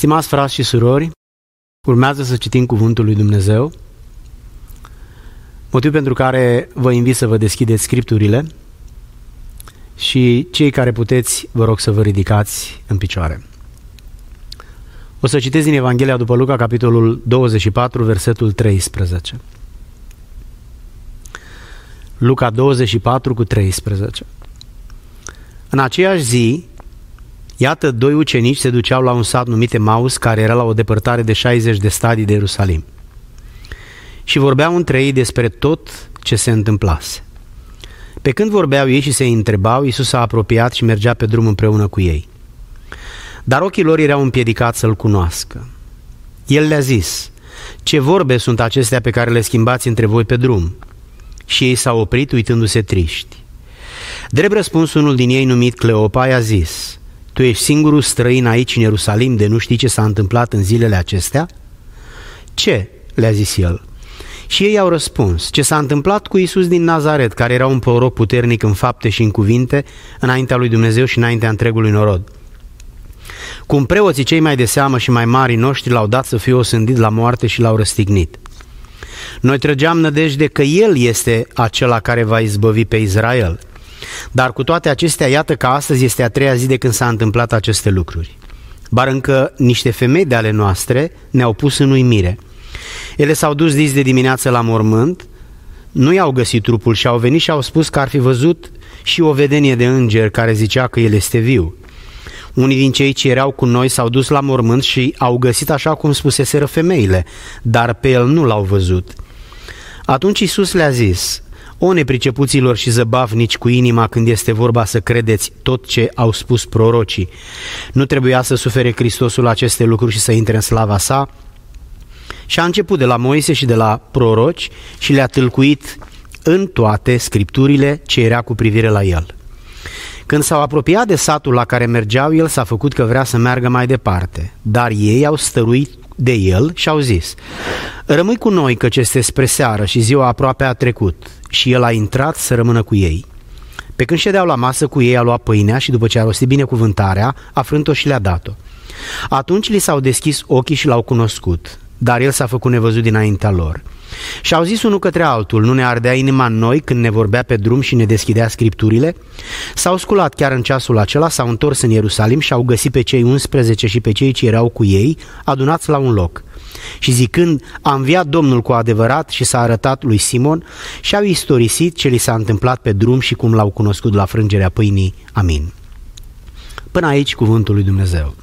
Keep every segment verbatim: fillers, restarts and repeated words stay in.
Stimați frați și surori, urmează să citim Cuvântul lui Dumnezeu, motiv pentru care vă invit să vă deschideți Scripturile și cei care puteți, vă rog să vă ridicați în picioare. O să citesc din Evanghelia după Luca, capitolul douăzeci și patru, versetul treisprezece. Luca douăzeci și patru cu treisprezece. În aceeași zi, iată, doi ucenici se duceau la un sat numit Emaus, care era la o depărtare de șaizeci de stadii de Ierusalim. Și vorbeau între ei despre tot ce se întâmplase. Pe când vorbeau ei și se întrebau, Iisus s-a apropiat și mergea pe drum împreună cu ei. Dar ochii lor erau împiedicați să-L cunoască. El le-a zis: ce vorbe sunt acestea pe care le schimbați între voi pe drum? Și ei s-au oprit uitându-se triști. Drept răspuns, unul din ei, numit Cleopa, i-a zis: tu ești singurul străin aici în Ierusalim de nu știi ce s-a întâmplat în zilele acestea? Ce? Le-a zis el. Și ei au răspuns: ce s-a întâmplat cu Iisus din Nazaret, care era un proroc puternic în fapte și în cuvinte înaintea lui Dumnezeu și înaintea întregului norod. Cum preoții cei mai de seamă și mai mari noștri l-au dat să fie osândit la moarte și l-au răstignit. Noi trăgeam nădejde că El este acela care va izbăvi pe Israel. Dar cu toate acestea, iată că astăzi este a treia zi de când s-a întâmplat aceste lucruri. Bar încă niște femei de ale noastre ne-au pus în uimire. Ele s-au dus dis de dimineață la mormânt, nu i-au găsit trupul și au venit și au spus că ar fi văzut și o vedenie de înger care zicea că el este viu. Unii din cei ce erau cu noi s-au dus la mormânt și au găsit așa cum spuseseră femeile, dar pe el nu l-au văzut. Atunci Iisus le-a zis: o nepricepuților și zăbavnici cu inima când este vorba să credeți tot ce au spus prorocii, nu trebuia să sufere Hristosul aceste lucruri și să intre în slava sa? Și a început de la Moise și de la proroci și le-a tâlcuit în toate scripturile ce era cu privire la el. Când s-au apropiat de satul la care mergeau, el s-a făcut că vrea să meargă mai departe, dar ei au stăruit de el și au zis: rămâi cu noi, căci este spre seară și ziua aproape a trecut. Și el a intrat să rămână cu ei. Pe când ședeau la masă cu ei, a luat pâinea și după ce a rostit binecuvântarea, a frânt-o și le-a dat-o. Atunci li s-au deschis ochii și l-au cunoscut, dar el s-a făcut nevăzut dinaintea lor. Și au zis unul către altul: nu ne ardea inima în noi când ne vorbea pe drum și ne deschidea scripturile? S-au sculat chiar în ceasul acela, s-au întors în Ierusalim și au găsit pe cei unsprezece și pe cei ce erau cu ei adunați la un loc. Și zicând: a înviat Domnul cu adevărat și s-a arătat lui Simon, și au istorisit ce li s-a întâmplat pe drum și cum l-au cunoscut la frângerea pâinii. Amin. Până aici cuvântul lui Dumnezeu.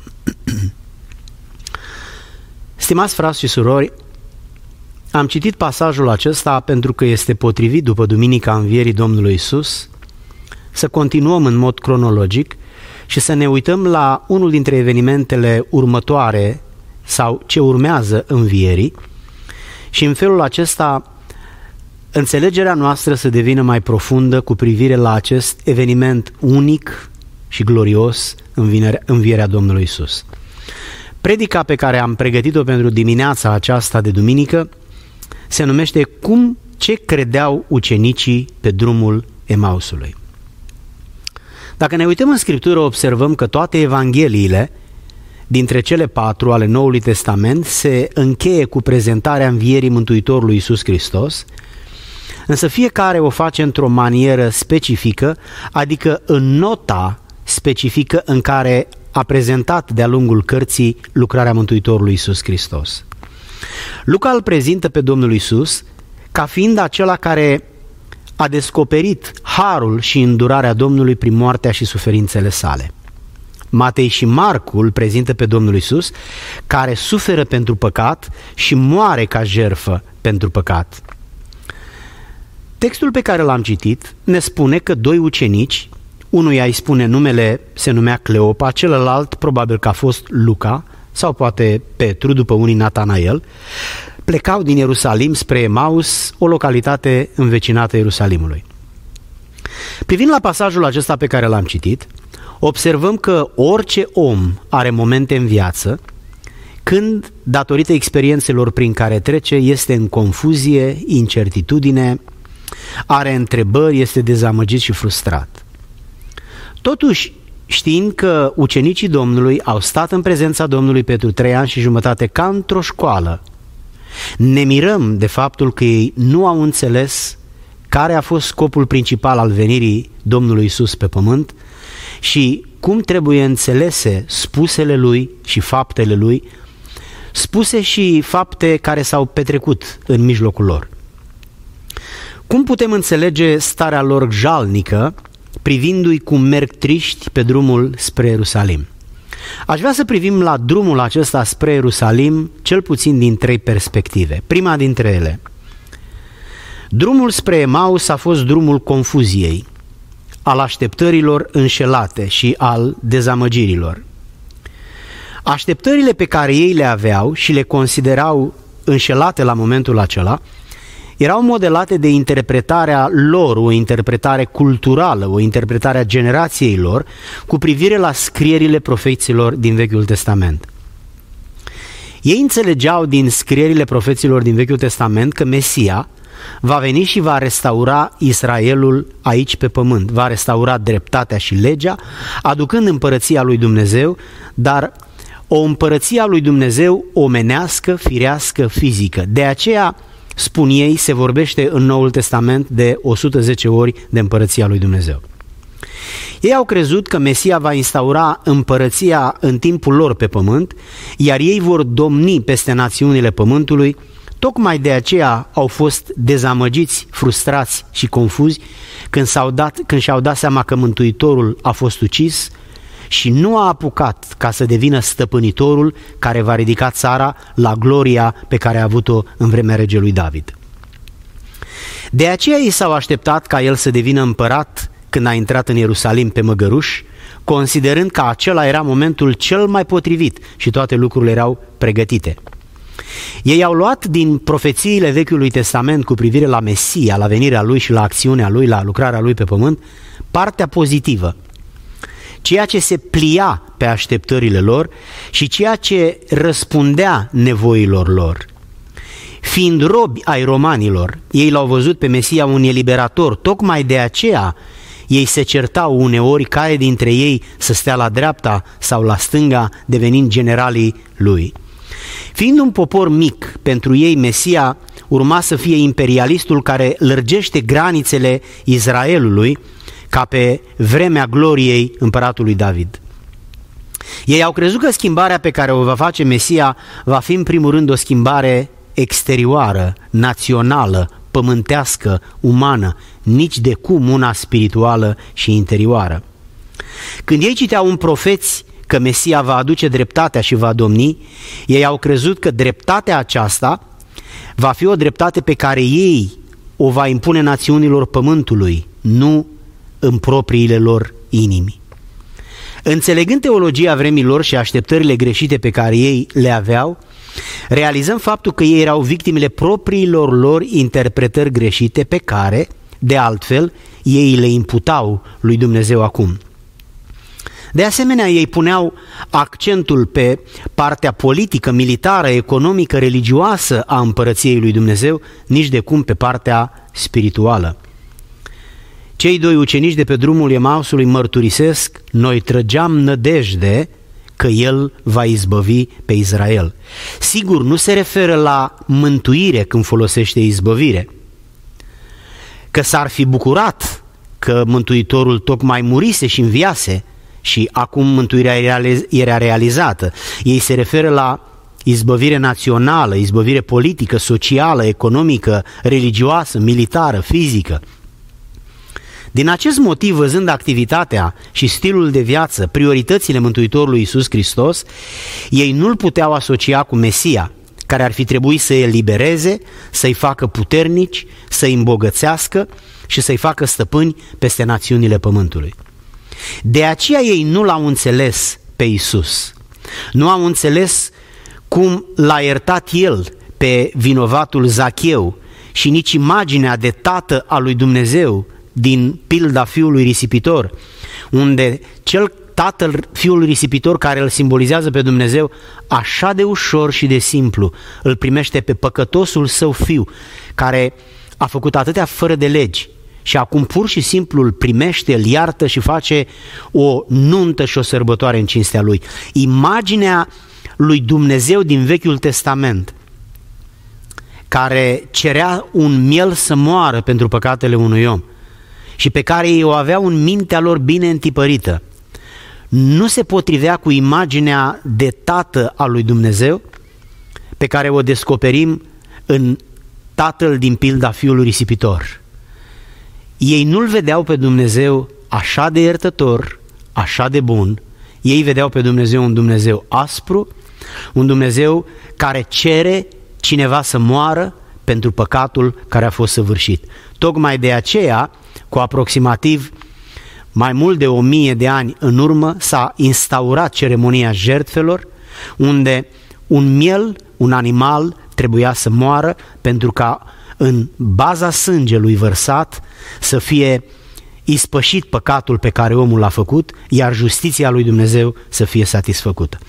Stimați frați și surori, am citit pasajul acesta pentru că este potrivit după Duminica Învierii Domnului Iisus să continuăm în mod cronologic și să ne uităm la unul dintre evenimentele următoare sau ce urmează învierii și în felul acesta înțelegerea noastră să devină mai profundă cu privire la acest eveniment unic și glorios, învierea Domnului Iisus. Predica pe care am pregătit-o pentru dimineața aceasta de duminică se numește Cum ce credeau ucenicii pe drumul Emausului. Dacă ne uităm în Scriptură, observăm că toate evangheliile dintre cele patru ale Noului Testament se încheie cu prezentarea învierii Mântuitorului Iisus Hristos, însă fiecare o face într-o manieră specifică, adică în nota specifică în care a prezentat de-a lungul cărții lucrarea Mântuitorului Iisus Hristos. Luca îl prezintă pe Domnul Iisus ca fiind acela care a descoperit harul și îndurarea Domnului prin moartea și suferințele sale. Matei și Marcu îl prezintă pe Domnul Iisus care suferă pentru păcat și moare ca jertfă pentru păcat. Textul pe care l-am citit ne spune că doi ucenici, unuia îi spune numele, se numea Cleopa, celălalt probabil că a fost Luca sau poate Petru, după unii Natanael, plecau din Ierusalim spre Emaus, o localitate învecinată Ierusalimului. Privind la pasajul acesta pe care l-am citit, observăm că orice om are momente în viață când, datorită experiențelor prin care trece, este în confuzie, incertitudine, are întrebări, este dezamăgit și frustrat. Totuși, știind că ucenicii Domnului au stat în prezența Domnului pentru trei ani și jumătate ca într-o școală, ne mirăm de faptul că ei nu au înțeles care a fost scopul principal al venirii Domnului Iisus pe pământ și cum trebuie înțelese spusele Lui și faptele Lui, spuse și fapte care s-au petrecut în mijlocul lor. Cum putem înțelege starea lor jalnică privindu-i cum merg triști pe drumul spre Ierusalim? Aș vrea să privim la drumul acesta spre Ierusalim cel puțin din trei perspective. Prima dintre ele, drumul spre Emaus a fost drumul confuziei, al așteptărilor înșelate și al dezamăgirilor. Așteptările pe care ei le aveau și le considerau înșelate la momentul acela erau modelate de interpretarea lor, o interpretare culturală, o interpretare a generației lor cu privire la scrierile profeților din Vechiul Testament. Ei înțelegeau din scrierile profeților din Vechiul Testament că Mesia va veni și va restaura Israelul aici pe pământ, va restaura dreptatea și legea, aducând împărăția lui Dumnezeu, dar o împărăție a lui Dumnezeu omenească, firească, fizică. De aceea, spun ei, se vorbește în Noul Testament de o sută zece ori de împărăția lui Dumnezeu. Ei au crezut că Mesia va instaura împărăția în timpul lor pe pământ, iar ei vor domni peste națiunile pământului. Tocmai de aceea au fost dezamăgiți, frustrați și confuzi când, s-au dat, când și-au dat seama că Mântuitorul a fost ucis și nu a apucat ca să devină stăpânitorul care va ridica țara la gloria pe care a avut-o în vremea regelui David. De aceea ei s-au așteptat ca el să devină împărat când a intrat în Ierusalim pe măgăruș, considerând că acela era momentul cel mai potrivit și toate lucrurile erau pregătite. Ei au luat din profețiile Vechiului Testament cu privire la Mesia, la venirea lui și la acțiunea lui, la lucrarea lui pe pământ, partea pozitivă, ceea ce se plia pe așteptările lor și ceea ce răspundea nevoilor lor. Fiind robi ai romanilor, ei l-au văzut pe Mesia un eliberator, tocmai de aceea ei se certau uneori care dintre ei să stea la dreapta sau la stânga, devenind generalii lui. Fiind un popor mic, pentru ei Mesia urma să fie imperialistul care lărgește granițele Israelului, ca pe vremea gloriei împăratului David. Ei au crezut că schimbarea pe care o va face Mesia va fi în primul rând o schimbare exterioară, națională, pământească, umană, nici de cum una spirituală și interioară. Când ei citeau în profeți că Mesia va aduce dreptatea și va domni, ei au crezut că dreptatea aceasta va fi o dreptate pe care ei o va impune națiunilor pământului, nu în propriile lor inimi. Înțelegând teologia vremilor și așteptările greșite pe care ei le aveau, realizăm faptul că ei erau victimele propriilor lor interpretări greșite pe care, de altfel, ei le imputau lui Dumnezeu acum. De asemenea, ei puneau accentul pe partea politică, militară, economică, religioasă a împărăției lui Dumnezeu, nici de cum pe partea spirituală. Cei doi ucenici de pe drumul Emausului mărturisesc: noi trăgeam nădejde că El va izbăvi pe Israel. Sigur, nu se referă la mântuire când folosește izbăvire, că s-ar fi bucurat că Mântuitorul tocmai murise și înviase și acum mântuirea era realizată. Ei se referă la izbăvire națională, izbăvire politică, socială, economică, religioasă, militară, fizică. Din acest motiv, văzând activitatea și stilul de viață, prioritățile Mântuitorului Iisus Hristos, ei nu-L puteau asocia cu Mesia, care ar fi trebuit să-i elibereze, să-i facă puternici, să-i îmbogățească și să-i facă stăpâni peste națiunile pământului. De aceea ei nu L-au înțeles pe Iisus, nu au înțeles cum L-a iertat El pe vinovatul Zacheu și nici imaginea de tată a lui Dumnezeu din pilda fiului risipitor, unde cel tatăl fiul risipitor care îl simbolizează pe Dumnezeu așa de ușor și de simplu îl primește pe păcătosul său fiu, care a făcut atâtea fără de legi și acum pur și simplu îl primește, îl iartă și face o nuntă și o sărbătoare în cinstea lui. Imaginea lui Dumnezeu din Vechiul Testament, care cerea un miel să moară pentru păcatele unui om și pe care ei o aveau în mintea lor bine întipărită, nu se potrivea cu imaginea de tată a lui Dumnezeu pe care o descoperim în tatăl din pilda fiului risipitor. Ei nu-L vedeau pe Dumnezeu așa de iertător, așa de bun, ei vedeau pe Dumnezeu un Dumnezeu aspru, un Dumnezeu care cere cineva să moară pentru păcatul care a fost săvârșit. Tocmai de aceea, cu aproximativ mai mult de o mie de ani în urmă, s-a instaurat ceremonia jertfelor, unde un miel, un animal, trebuia să moară pentru ca în baza sângelui vărsat să fie ispășit păcatul pe care omul l-a făcut, iar justiția lui Dumnezeu să fie satisfăcută.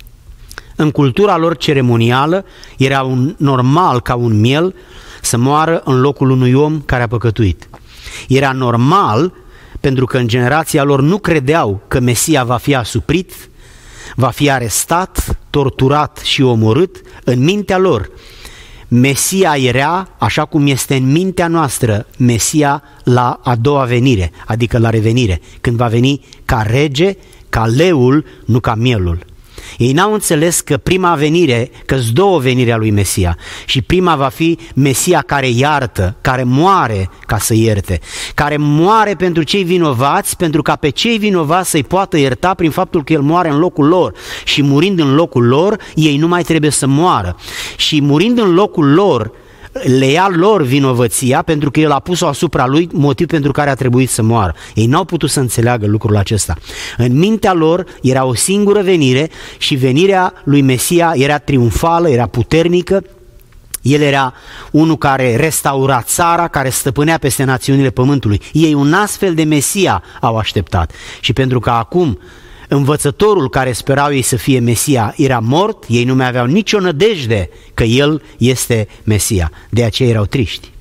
În cultura lor ceremonială era un, normal ca un miel să moară în locul unui om care a păcătuit. Era normal pentru că în generația lor nu credeau că Mesia va fi asuprit, va fi arestat, torturat și omorât. În mintea lor, Mesia era, așa cum este în mintea noastră, Mesia la a doua venire, adică la revenire, când va veni ca rege, ca leul, nu ca mielul. Ei n-au înțeles că prima venire, că-s două veniri a lui Mesia, și prima va fi Mesia care iartă, care moare ca să ierte, care moare pentru cei vinovați, pentru ca pe cei vinovați să-i poată ierta prin faptul că El moare în locul lor, și murind în locul lor, ei nu mai trebuie să moară, și murind în locul lor, le ia lor vinovăția pentru că El a pus-o asupra lui, motiv pentru care a trebuit să moară. Ei n-au putut să înțeleagă lucrul acesta. În mintea lor era o singură venire și venirea lui Mesia era triumfală, era puternică. El era unul care restaura țara, care stăpânea peste națiunile pământului. Ei un astfel de Mesia au așteptat. Și pentru că acum învățătorul care sperau ei să fie Mesia era mort, ei nu mai aveau nicio nădejde că El este Mesia. De aceea erau triști.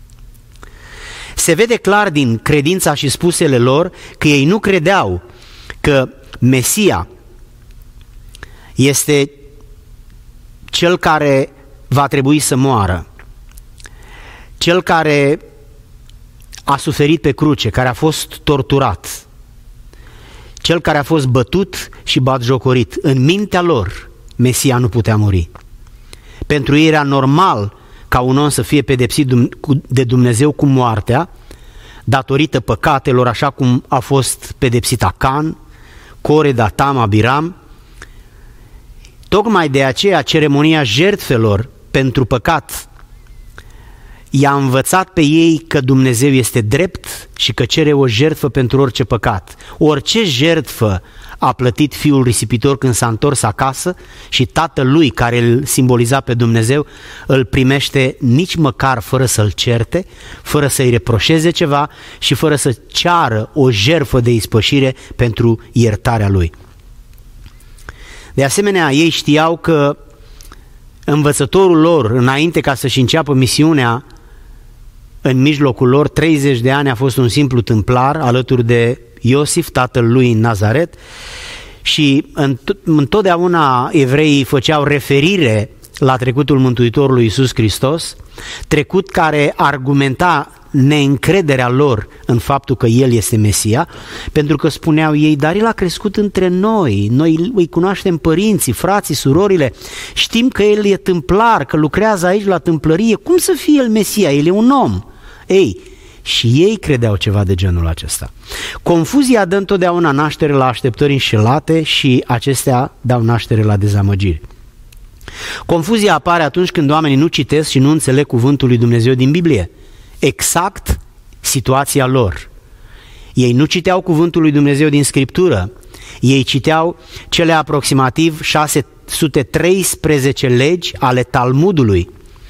Se vede clar din credința și spusele lor că ei nu credeau că Mesia este Cel care va trebui să moară, Cel care a suferit pe cruce, care a fost torturat, Cel care a fost bătut și batjocorit. În mintea lor, Mesia nu putea muri. Pentru ei era normal ca un om să fie pedepsit de Dumnezeu cu moartea, datorită păcatelor, așa cum a fost pedepsit Acan, Core, Datam, Abiram. Tocmai de aceea ceremonia jertfelor pentru păcat i-a învățat pe ei că Dumnezeu este drept și că cere o jertfă pentru orice păcat. Orice jertfă a plătit fiul risipitor când s-a întors acasă și tatăl lui, care îl simboliza pe Dumnezeu, îl primește nici măcar fără să-l certe, fără să-i reproșeze ceva și fără să ceară o jertfă de ispășire pentru iertarea lui. De asemenea, ei știau că învățătorul lor, înainte ca să-și înceapă misiunea în mijlocul lor, treizeci de ani a fost un simplu tâmplar alături de Iosif, tatăl lui în Nazaret, și întotdeauna evreii făceau referire la trecutul Mântuitorului Iisus Hristos, trecut care argumenta neîncrederea lor în faptul că El este Mesia, pentru că spuneau ei, dar El a crescut între noi, noi îi cunoaștem părinții, frații, surorile, știm că El e tâmplar, că lucrează aici la tâmplărie, cum să fie El Mesia? El e un om. Ei, și ei credeau ceva de genul acesta. Confuzia dă întotdeauna naștere la așteptări înșelate și acestea dau naștere la dezamăgiri. Confuzia apare atunci când oamenii nu citesc și nu înțeleg cuvântul lui Dumnezeu din Biblie. Exact situația lor. Ei nu citeau cuvântul lui Dumnezeu din Scriptură, ei citeau cele aproximativ șase sute treisprezece legi ale Talmudului.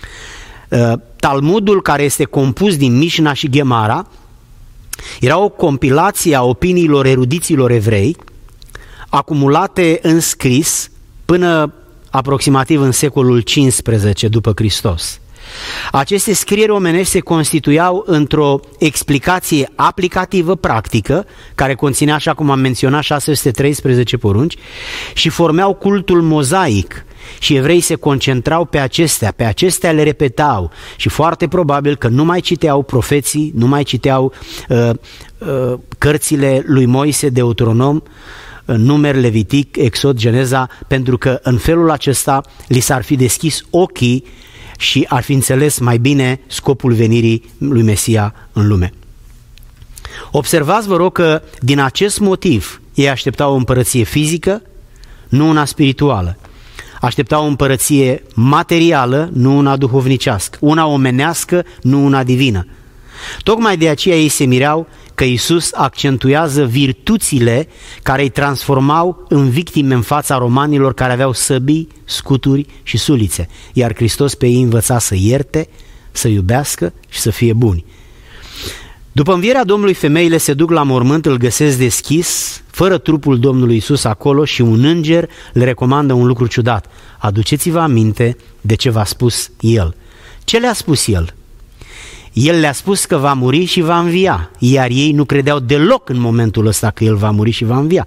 Talmudul, care este compus din Mișna și Gemara, era o compilație a opiniilor erudiților evrei, acumulate în scris până aproximativ în secolul cincisprezece după Hristos. Aceste scrieri omenești se constituiau într-o explicație aplicativă, practică, care conținea, așa cum am menționat, șase sute treisprezece porunci și formeau cultul mozaic. Și evreii se concentrau pe acestea, pe acestea le repetau și foarte probabil că nu mai citeau profeții, nu mai citeau uh, uh, cărțile lui Moise, Deuteronom, Numeri, Levitic, Exod, Geneza, pentru că în felul acesta li s-ar fi deschis ochii și ar fi înțeles mai bine scopul venirii lui Mesia în lume. Observați, vă rog, că din acest motiv ei așteptau o împărăție fizică, nu una spirituală. Așteptau o împărăție materială, nu una duhovnicească, una omenească, nu una divină. Tocmai de aceea ei se mireau că Iisus accentuează virtuțile care îi transformau în victime în fața romanilor care aveau săbii, scuturi și sulițe, iar Hristos pe ei învăța să ierte, să iubească și să fie buni. După învierea Domnului, femeile se duc la mormânt, îl găsesc deschis, fără trupul Domnului Iisus acolo, și un înger le recomandă un lucru ciudat. Aduceți-vă aminte de ce v-a spus El. Ce le-a spus El? El le-a spus că va muri și va învia, iar ei nu credeau deloc în momentul ăsta că El va muri și va învia.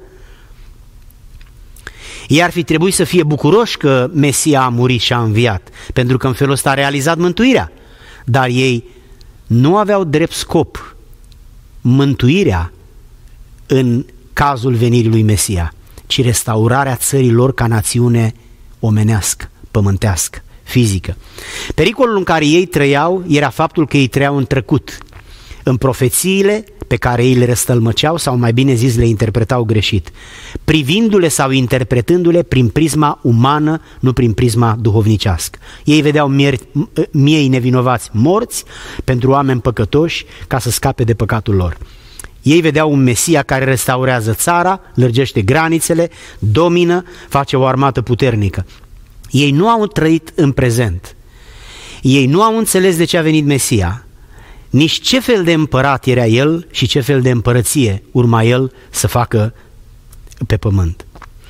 Ei ar fi trebuit să fie bucuroși că Mesia a murit și a înviat, pentru că în felul ăsta a realizat mântuirea, dar ei nu aveau drept scop mântuirea în cazul venirii lui Mesia, ci restaurarea țării lor ca națiune omenească, pământească, fizică. Pericolul în care ei trăiau era faptul că ei trăiau în trecut, în profețiile pe care ei le răstălmăceau, sau mai bine zis le interpretau greșit, privindu-le sau interpretându-le prin prisma umană, nu prin prisma duhovnicească. Ei vedeau mieri, miei nevinovați morți pentru oameni păcătoși ca să scape de păcatul lor. Ei vedeau un Mesia care restaurează țara, lărgește granițele, domină, face o armată puternică. Ei nu au trăit în prezent. Ei nu au înțeles de ce a venit Mesia, nici ce fel de împărat era El și ce fel de împărăție urma El să facă pe pământ.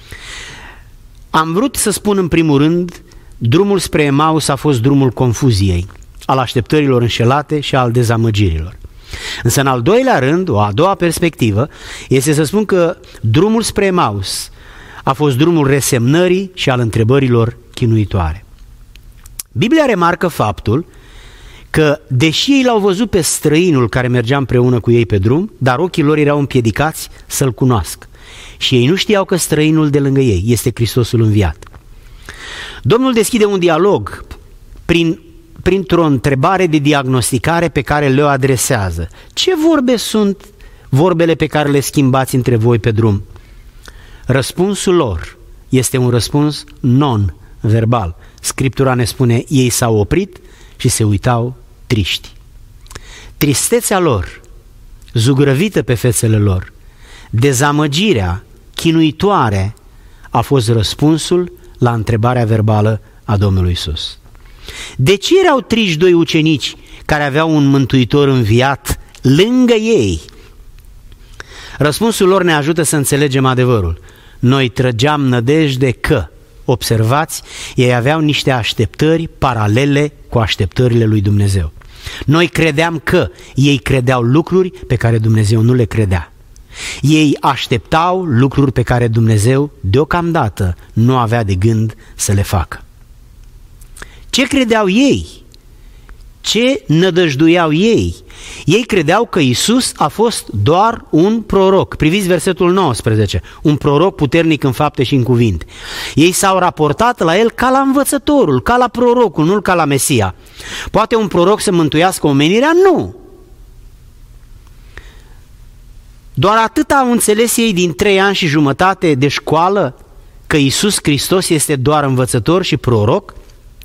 Am vrut să spun în primul rând, drumul spre Emaus a fost drumul confuziei, al așteptărilor înșelate și al dezamăgirilor. Însă în al doilea rând, o a doua perspectivă, este să spun că drumul spre Emaus a fost drumul resemnării și al întrebărilor chinuitoare. Biblia remarcă faptul că, deși ei l-au văzut pe străinul care mergea împreună cu ei pe drum, dar ochii lor erau împiedicați să-l cunoască. Și ei nu știau că străinul de lângă ei este Hristosul înviat. Domnul deschide un dialog prin, printr-o întrebare de diagnosticare pe care le-o adresează. Ce vorbe sunt vorbele pe care le schimbați între voi pe drum? Răspunsul lor este un răspuns non-verbal. Scriptura ne spune, ei s-au oprit și se uitau triști. Tristețea lor, zugrăvită pe fețele lor, dezamăgirea chinuitoare a fost răspunsul la întrebarea verbală a Domnului Iisus. De ce erau triști doi ucenici care aveau un mântuitor înviat lângă ei? Răspunsul lor ne ajută să înțelegem adevărul. Noi trăgeam nădejde că, observați, ei aveau niște așteptări paralele cu așteptările lui Dumnezeu. Noi credeam că ei credeau lucruri pe care Dumnezeu nu le credea. Ei așteptau lucruri pe care Dumnezeu deocamdată nu avea de gând să le facă. Ce credeau ei? Ce nădăjduiau ei? Ei credeau că Iisus a fost doar un proroc. Priviți versetul nouăsprezece, un proroc puternic în fapte și în cuvinte. Ei s-au raportat la el ca la învățătorul, ca la prorocul, nu ca la Mesia. Poate un proroc să mântuiască omenirea? Nu! Doar atât au înțeles ei din trei ani și jumătate de școală că Iisus Hristos este doar învățător și proroc?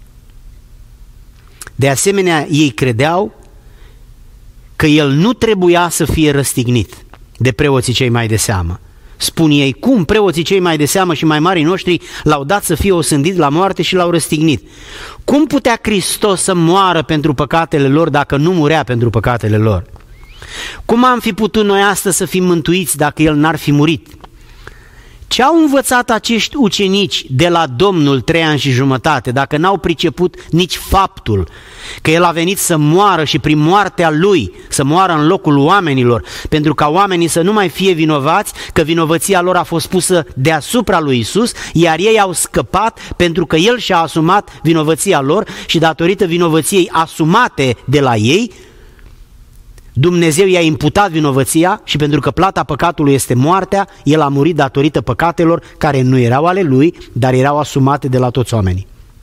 De asemenea, ei credeau că El nu trebuia să fie răstignit de preoții cei mai de seamă. Spun ei, cum preoții cei mai de seamă și mai marii noștri l-au dat să fie osândit la moarte și l-au răstignit? Cum putea Hristos să moară pentru păcatele lor dacă nu murea pentru păcatele lor? Cum am fi putut noi astăzi să fim mântuiți dacă El n-ar fi murit? Ce au învățat acești ucenici de la Domnul trei ani și jumătate, dacă n-au priceput nici faptul că El a venit să moară și prin moartea Lui să moară în locul oamenilor, pentru ca oamenii să nu mai fie vinovați, că vinovăția lor a fost pusă deasupra lui Isus, iar ei au scăpat pentru că El și-a asumat vinovăția lor și datorită vinovăției asumate de la ei, Dumnezeu i-a imputat vinovăția și pentru că plata păcatului este moartea, El a murit datorită păcatelor care nu erau ale Lui, dar erau asumate de la toți oamenii.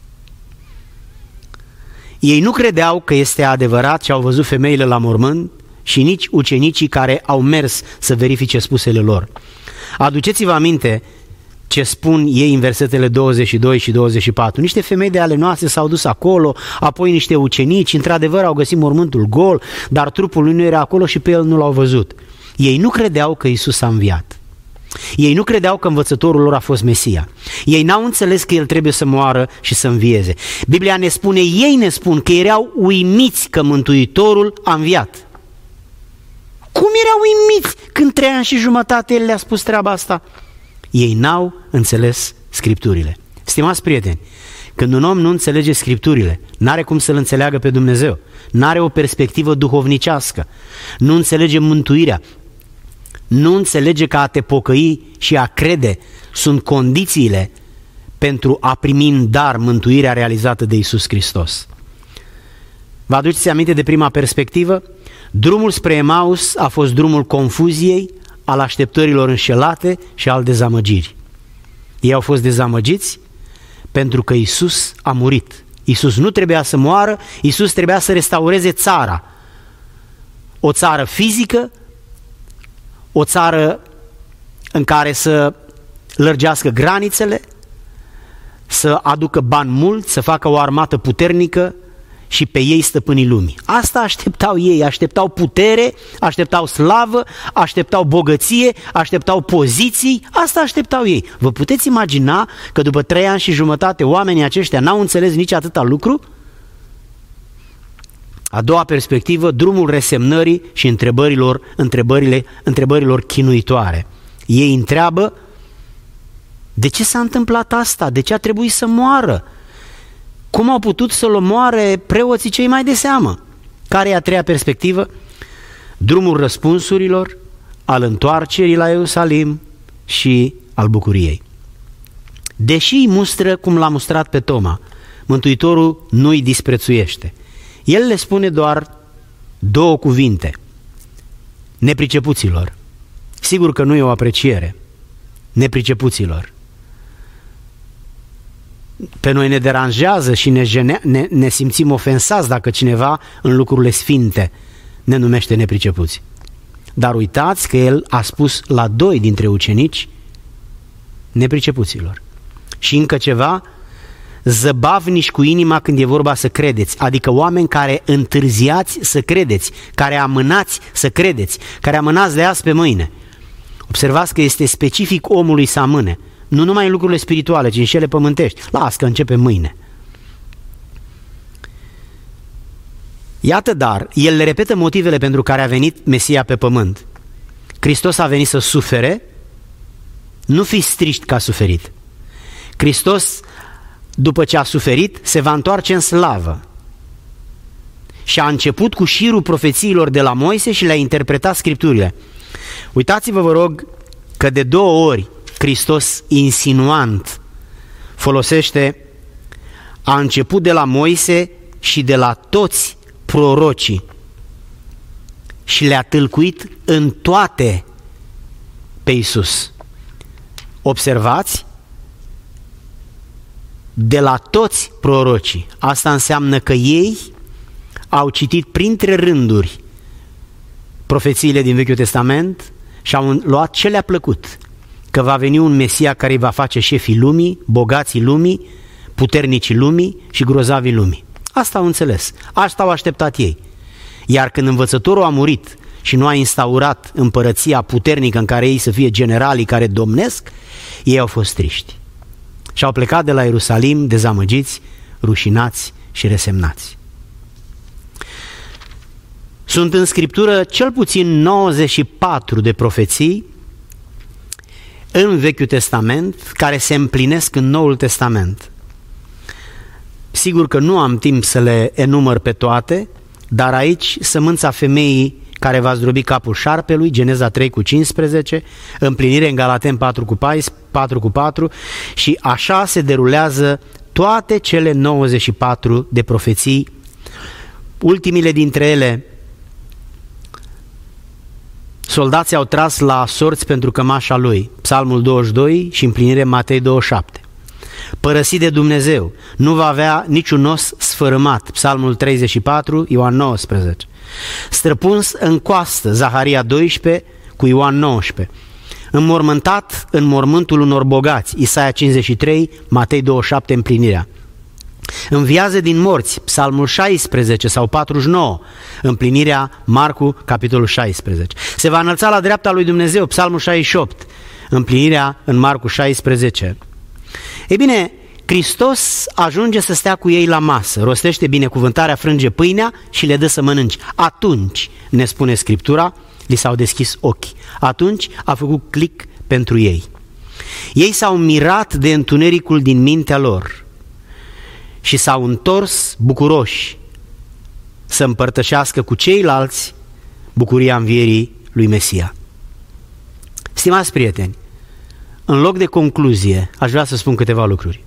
Ei nu credeau că este adevărat și au văzut femeile la mormânt și nici ucenicii care au mers să verifice spusele lor. Aduceți-vă aminte ce spun ei în versetele douăzeci și doi și douăzeci și patru. Niște femei de ale noastre s-au dus acolo, apoi niște ucenici, într-adevăr au găsit mormântul gol, dar trupul lui nu era acolo și pe el nu l-au văzut. Ei nu credeau că Iisus a înviat. Ei nu credeau că învățătorul lor a fost Mesia. Ei n-au înțeles că El trebuie să moară și să învieze. Biblia ne spune, ei ne spun că erau uimiți că Mântuitorul a înviat. Cum erau uimiți când trei ani și jumătate El le-a spus treaba asta? Ei n-au înțeles Scripturile. Stimați prieteni, când un om nu înțelege Scripturile, n-are cum să-L înțeleagă pe Dumnezeu, n-are o perspectivă duhovnicească, nu înțelege mântuirea, nu înțelege că a te pocăi și a crede sunt condițiile pentru a primi în dar mântuirea realizată de Iisus Hristos. Vă aduceți aminte de prima perspectivă? Drumul spre Emaus a fost drumul confuziei, al așteptărilor înșelate și al dezamăgirii. Ei au fost dezamăgiți pentru că Iisus a murit. Iisus nu trebuia să moară, Iisus trebuia să restaureze țara. O țară fizică, o țară în care să lărgească granițele, să aducă bani mulți, să facă o armată puternică și pe ei stăpânii lumii. Asta așteptau ei, așteptau putere, așteptau slavă, așteptau bogăție, așteptau poziții, asta așteptau ei. Vă puteți imagina că după trei ani și jumătate oamenii aceștia n-au înțeles nici atâta lucru? A doua perspectivă, drumul resemnării și întrebărilor, întrebările, întrebărilor chinuitoare. Ei întreabă, de ce s-a întâmplat asta? De ce a trebuit să moară? Cum au putut să-L omoare preoții cei mai de seamă? Care e a treia perspectivă? Drumul răspunsurilor, al întoarcerii la Ierusalim și al bucuriei. Deși îi mustră cum l-a mustrat pe Toma, Mântuitorul nu îi disprețuiește. El le spune doar două cuvinte: nepricepuților. Sigur că nu e o apreciere. Nepricepuților. Pe noi ne deranjează și ne, gene, ne, ne simțim ofensați dacă cineva în lucrurile sfinte ne numește nepricepuți. Dar uitați că El a spus la doi dintre ucenici nepricepuților. Și încă ceva, zăbavnici cu inima când e vorba să credeți, adică oameni care întârziați să credeți, care amânați să credeți, care amânați de azi pe mâine. Observați că este specific omului să amâne, nu numai în lucrurile spirituale, ci în cele pământești. Las că începe mâine. Iată dar, el le repetă motivele pentru care a venit Mesia pe pământ. Hristos a venit să sufere, nu fiți triști că a suferit. Hristos, după ce a suferit, se va întoarce în slavă. Și a început cu șirul profețiilor de la Moise și le-a interpretat Scripturile. Uitați-vă, vă rog, că de două ori Hristos insinuant folosește a început de la Moise și de la toți prorocii și le-a tâlcuit în toate pe Iisus. Observați? De la toți prorocii. Asta înseamnă că ei au citit printre rânduri profețiile din Vechiul Testament și au luat ce le-a plăcut. Că va veni un Mesia care îi va face șefii lumii, bogații lumii, puternicii lumii și grozavii lumii. Asta au înțeles, asta au așteptat ei. Iar când învățătorul a murit și nu a instaurat împărăția puternică în care ei să fie generalii care domnesc, ei au fost triști. Și au plecat de la Ierusalim dezamăgiți, rușinați și resemnați. Sunt în Scriptură cel puțin nouăzeci și patru de profeții în Vechiul Testament care se împlinesc în Noul Testament. Sigur că nu am timp să le enumăr pe toate, dar aici sămânța femeii care va zdrobi capul șarpelui, Geneza trei cu cincisprezece, împlinire în Galaten patru cu patru și așa se derulează toate cele nouăzeci și patru de profeții. Ultimile dintre ele, soldații au tras la sorți pentru cămașa lui, Psalmul douăzeci și doi și împlinire Matei douăzeci și șapte. Părăsit de Dumnezeu, nu va avea niciun os sfărâmat, Psalmul treizeci și patru, Ioan nouăsprezece. Străpuns în coastă, Zaharia doisprezece cu Ioan nouăsprezece. Înmormântat în mormântul unor bogați, Isaia cincizeci și trei, Matei douăzeci și șapte, împlinirea. Înviază din morți, Psalmul șaisprezece sau patruzeci și nouă, împlinirea Marcu, capitolul șaisprezece. Se va înălța la dreapta lui Dumnezeu, Psalmul șaizeci și opt, împlinirea în Marcu șaisprezece. Ei bine, Hristos ajunge să stea cu ei la masă, rostește binecuvântarea, frânge pâinea și le dă să mănânci. Atunci, ne spune Scriptura, li s-au deschis ochii. Atunci a făcut click pentru ei. Ei s-au mirat de întunericul din mintea lor și s-au întors bucuroși să împărtășească cu ceilalți bucuria învierii lui Mesia. Stimați prieteni, în loc de concluzie, aș vrea să spun câteva lucruri.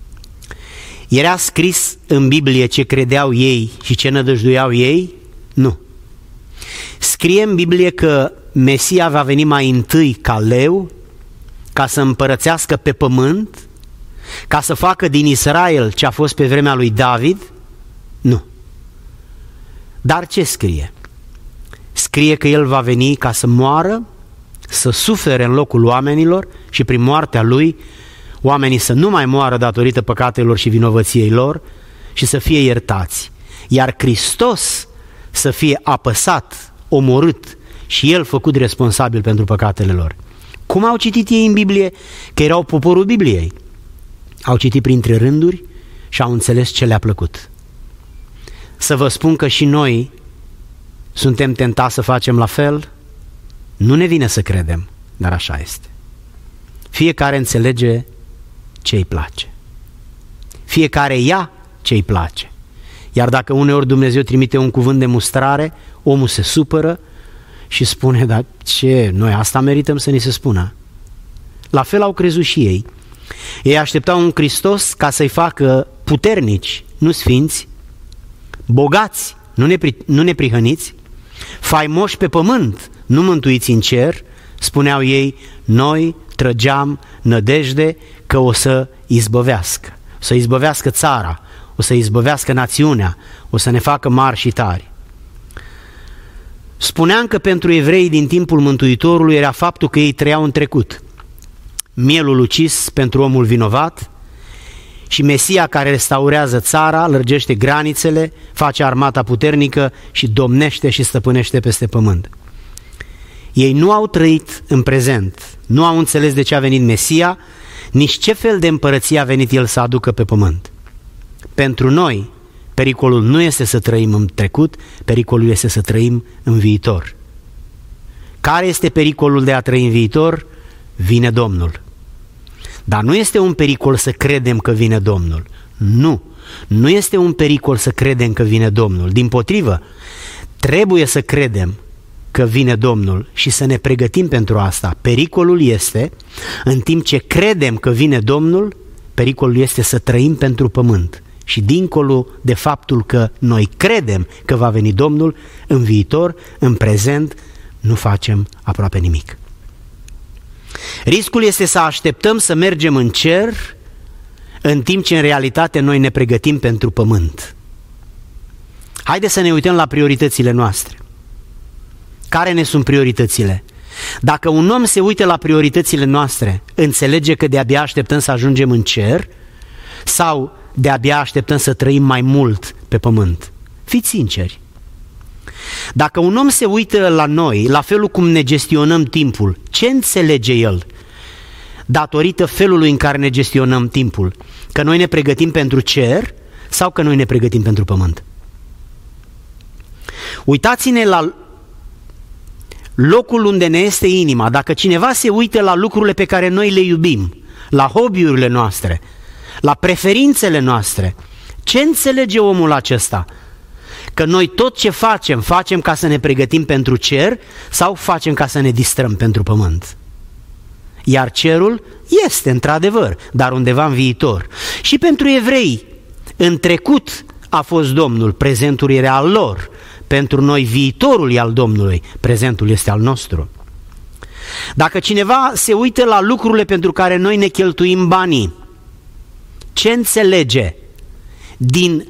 Era scris în Biblie ce credeau ei și ce nădăjduiau ei? Nu. Scrie în Biblie că Mesia va veni mai întâi ca leu, ca să împărățească pe pământ, ca să facă din Israel ce a fost pe vremea lui David? Nu. Dar ce scrie? Scrie că el va veni ca să moară, să sufere în locul oamenilor și prin moartea lui oamenii să nu mai moară datorită păcatelor și vinovăției lor și să fie iertați. Iar Hristos să fie apăsat, omorât și el făcut responsabil pentru păcatele lor. Cum au citit ei în Biblie? Că erau poporul Bibliei. Au citit printre rânduri și au înțeles ce le-a plăcut. Să vă spun că și noi suntem tentați să facem la fel? Nu ne vine să credem, dar așa este. Fiecare înțelege ce îi place. Fiecare ia ce îi place. Iar dacă uneori Dumnezeu trimite un cuvânt de mustrare, omul se supără și spune, dar ce, noi asta merităm să ni se spună. La fel au crezut și ei. Ei așteptau un Hristos ca să-i facă puternici, nu sfinți, bogați, nu, nepri, nu neprihăniți, faimoși pe pământ, nu mântuiți în cer. Spuneau ei, noi trăgeam nădejde că o să izbăvească, o să izbăvească țara, o să izbăvească națiunea, o să ne facă mari și tari. Spuneam că pentru evrei din timpul Mântuitorului era faptul că ei trăiau în trecut. Mielul ucis pentru omul vinovat și Mesia care restaurează țara, lărgește granițele, face armata puternică și domnește și stăpânește peste pământ. Ei nu au trăit în prezent, nu au înțeles de ce a venit Mesia, nici ce fel de împărăție a venit el să aducă pe pământ. Pentru noi, pericolul nu este să trăim în trecut, pericolul este să trăim în viitor. Care este pericolul de a trăi în viitor? Vine Domnul. Dar nu este un pericol să credem că vine Domnul. Nu. Nu este un pericol să credem că vine Domnul. Dimpotrivă, trebuie să credem că vine Domnul și să ne pregătim pentru asta. Pericolul este, în timp ce credem că vine Domnul, pericolul este să trăim pentru pământ. Și dincolo de faptul că noi credem că va veni Domnul, în viitor, în prezent, nu facem aproape nimic. Riscul este să așteptăm să mergem în cer, în timp ce în realitate noi ne pregătim pentru pământ. Haideți să ne uităm la prioritățile noastre. Care ne sunt prioritățile? Dacă un om se uită la prioritățile noastre, înțelege că de-abia așteptăm să ajungem în cer sau de-abia așteptăm să trăim mai mult pe pământ? Fiți sinceri. Dacă un om se uită la noi, la felul cum ne gestionăm timpul, ce înțelege el datorită felului în care ne gestionăm timpul? Că noi ne pregătim pentru cer sau că noi ne pregătim pentru pământ? Uitați-ne la locul unde ne este inima, dacă cineva se uită la lucrurile pe care noi le iubim, la hobby-urile noastre, la preferințele noastre, ce înțelege omul acesta? Că noi tot ce facem, facem ca să ne pregătim pentru cer sau facem ca să ne distrăm pentru pământ? Iar cerul este într-adevăr, dar undeva în viitor. Și pentru evrei, în trecut a fost Domnul, prezentul era al lor. Pentru noi viitorul e al Domnului, prezentul este al nostru. Dacă cineva se uită la lucrurile pentru care noi ne cheltuim banii, ce înțelege din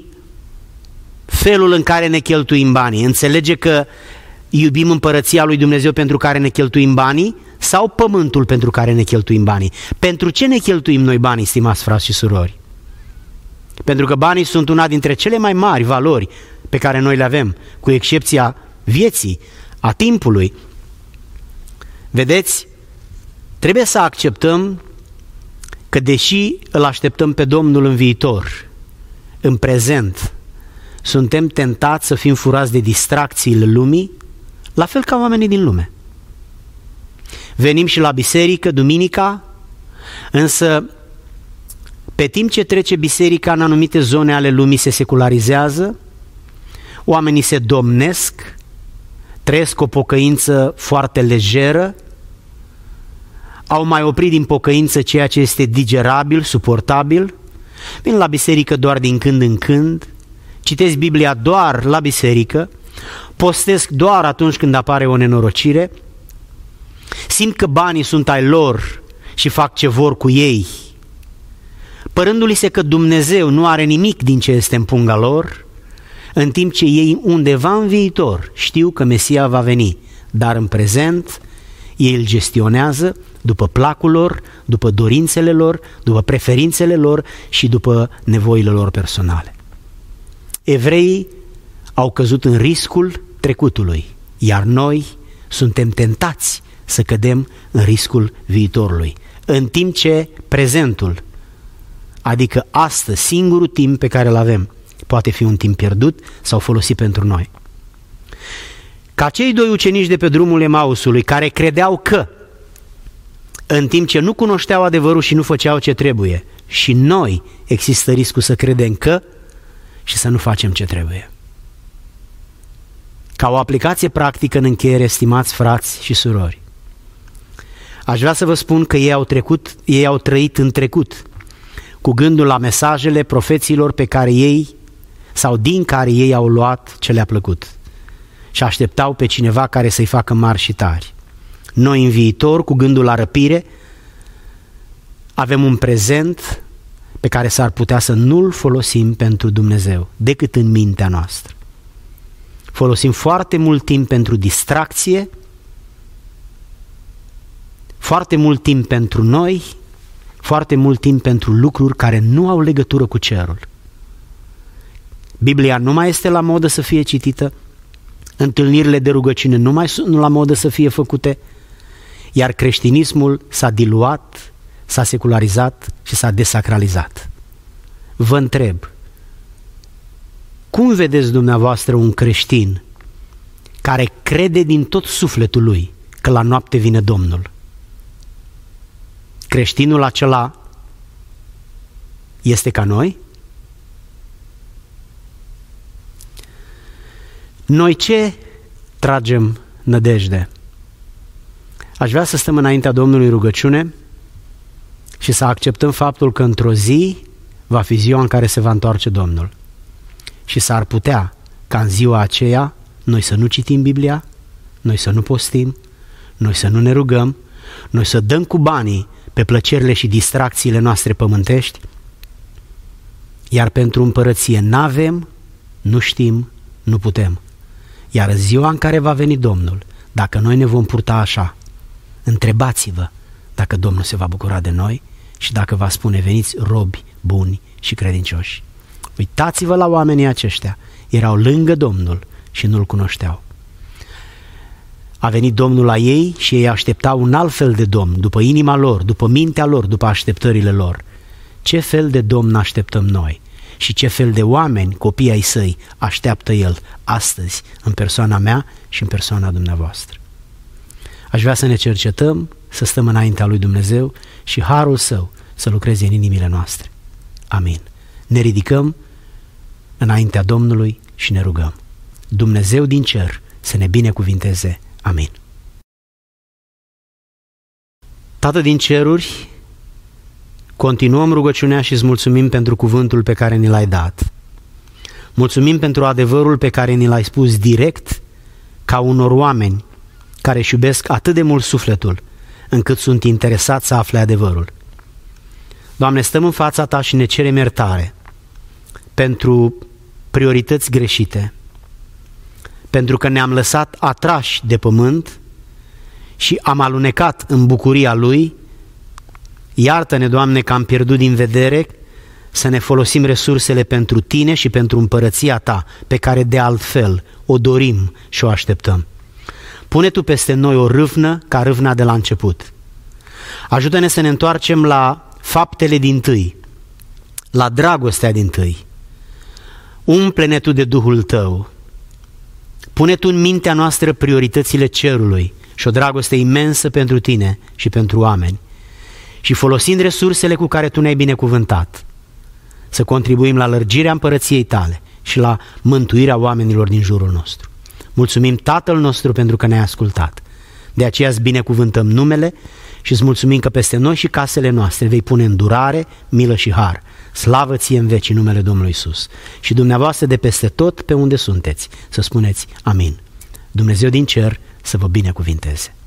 felul în care ne cheltuim banii? Înțelege că iubim împărăția lui Dumnezeu pentru care ne cheltuim banii sau pământul pentru care ne cheltuim banii? Pentru ce ne cheltuim noi banii, stimați frați și surori? Pentru că banii sunt una dintre cele mai mari valori pe care noi le avem, cu excepția vieții, a timpului. Vedeți, trebuie să acceptăm că deși îl așteptăm pe Domnul în viitor, în prezent, suntem tentați să fim furați de distracțiile lumii, la fel ca oamenii din lume. Venim și la biserică duminica, însă pe timp ce trece biserica, în anumite zone ale lumii se secularizează, oamenii se domnesc, trăiesc o pocăință foarte lejeră, au mai oprit din pocăință ceea ce este digerabil, suportabil, vin la biserică doar din când în când, citesc Biblia doar la biserică, postesc doar atunci când apare o nenorocire, simt că banii sunt ai lor și fac ce vor cu ei, părându-li se că Dumnezeu nu are nimic din ce este în punga lor, în timp ce ei undeva în viitor știu că Mesia va veni, dar în prezent ei îl gestionează după placul lor, după dorințele lor, după preferințele lor și după nevoile lor personale. Evreii au căzut în riscul trecutului, iar noi suntem tentați să cădem în riscul viitorului, în timp ce prezentul, adică astăzi, singurul timp pe care îl avem, poate fi un timp pierdut sau folosit pentru noi. Ca cei doi ucenici de pe drumul Emausului, care credeau că, în timp ce nu cunoșteau adevărul și nu făceau ce trebuie, și noi există riscul să credem că și să nu facem ce trebuie. Ca o aplicație practică în încheiere, stimați frați și surori, aș vrea să vă spun că ei au, trecut, ei au trăit în trecut, cu gândul la mesajele profeților pe care ei sau din care ei au luat ce le-a plăcut și așteptau pe cineva care să-i facă mari și tari. Noi în viitor, cu gândul la răpire, avem un prezent pe care s-ar putea să nu-l folosim pentru Dumnezeu, decât în mintea noastră. Folosim foarte mult timp pentru distracție, foarte mult timp pentru noi, foarte mult timp pentru lucruri care nu au legătură cu cerul. Biblia nu mai este la modă să fie citită, întâlnirile de rugăciune nu mai sunt la modă să fie făcute, iar creștinismul s-a diluat, s-a secularizat și s-a desacralizat. Vă întreb, cum vedeți dumneavoastră un creștin care crede din tot sufletul lui că la noapte vine Domnul? Creștinul acela este ca noi? Noi ce tragem nădejde? Aș vrea să stăm înaintea Domnului rugăciune și să acceptăm faptul că într-o zi va fi ziua în care se va întoarce Domnul. Și s-ar putea ca în ziua aceea noi să nu citim Biblia, noi să nu postim, noi să nu ne rugăm, noi să dăm cu banii pe plăcerile și distracțiile noastre pământești, iar pentru împărăție n-avem, nu știm, nu putem. Iar în ziua în care va veni Domnul, dacă noi ne vom purta așa, întrebați-vă dacă Domnul se va bucura de noi și dacă va spune: veniți robi buni și credincioși. Uitați-vă la oamenii aceștia, erau lângă Domnul și nu-L cunoșteau. A venit Domnul la ei și ei așteptau un alt fel de Domn, după inima lor, după mintea lor, după așteptările lor. Ce fel de Domn așteptăm noi? Și ce fel de oameni, copii ai săi, așteaptă El astăzi, în persoana mea și în persoana dumneavoastră? Aș vrea să ne cercetăm, să stăm înaintea lui Dumnezeu și harul Său să lucreze în inimile noastre. Amin. Ne ridicăm înaintea Domnului și ne rugăm. Dumnezeu din cer să ne binecuvinteze. Amin. Tată din ceruri, continuăm rugăciunea și îți mulțumim pentru cuvântul pe care ni l-ai dat. Mulțumim pentru adevărul pe care ni l-ai spus direct ca unor oameni care își iubesc atât de mult sufletul încât sunt interesați să afle adevărul. Doamne, stăm în fața Ta și ne cerem iertare pentru priorități greșite, pentru că ne-am lăsat atrași de pământ și am alunecat în bucuria Lui. Iartă-ne, Doamne, că am pierdut din vedere să ne folosim resursele pentru Tine și pentru împărăția Ta, pe care de altfel o dorim și o așteptăm. Pune Tu peste noi o râvnă ca râvna de la început. Ajută-ne să ne întoarcem la faptele dintâi, la dragostea dintâi. Umple-ne Tu de Duhul Tău. Pune Tu în mintea noastră prioritățile cerului și o dragoste imensă pentru Tine și pentru oameni. Și folosind resursele cu care Tu ne-ai binecuvântat, să contribuim la lărgirea împărăției Tale și la mântuirea oamenilor din jurul nostru. Mulțumim Tatăl nostru pentru că ne-ai ascultat. De aceea îți binecuvântăm numele și îți mulțumim că peste noi și casele noastre vei pune îndurare, milă și har. Slavă Ție în veci în numele Domnului Iisus. Și dumneavoastră de peste tot pe unde sunteți să spuneți amin. Dumnezeu din cer să vă binecuvinteze.